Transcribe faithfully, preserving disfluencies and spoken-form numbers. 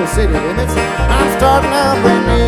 the city limits. I'm starting out brand new